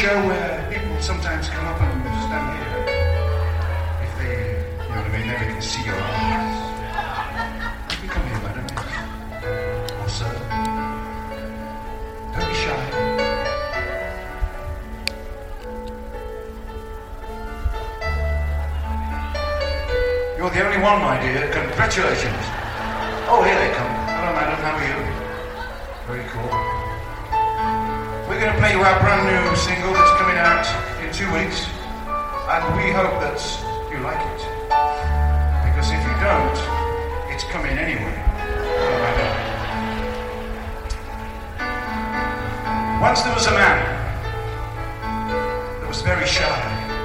show where people sometimes come up and stand here. If they, you know what I mean, never can see your eyes. You come here, madam. Or sir. Don't be shy. You're the only one, my dear. Congratulations. Oh, here they come. Hello, madam. How are you? Very cool. We're going to play you our brand new single that's coming out in 2 weeks. And we hope that you like it. Because if you don't, it's coming anyway. Hello, madam. Once there was a man that was very shy.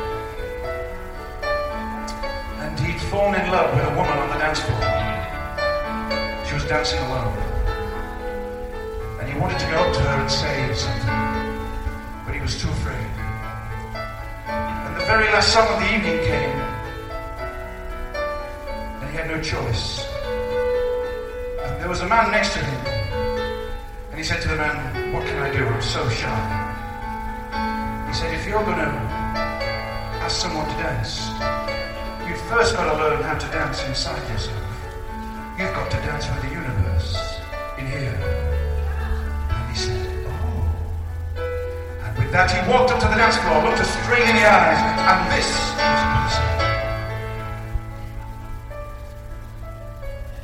And he'd fallen in love with a woman on the dance floor. She was dancing alone. And he wanted to go up to her and say something. But he was too afraid. And the very last song of the evening came. And he had no choice. And there was a man next to him. And he said to the man, "What can I do? I'm so shy." He said, "If you're going to ask someone to dance, you've first got to learn how to dance inside yourself. You've got to dance with the universe in here." And he said, "Oh." And with that, he walked up to the dance floor, looked her straight in the eyes, and this was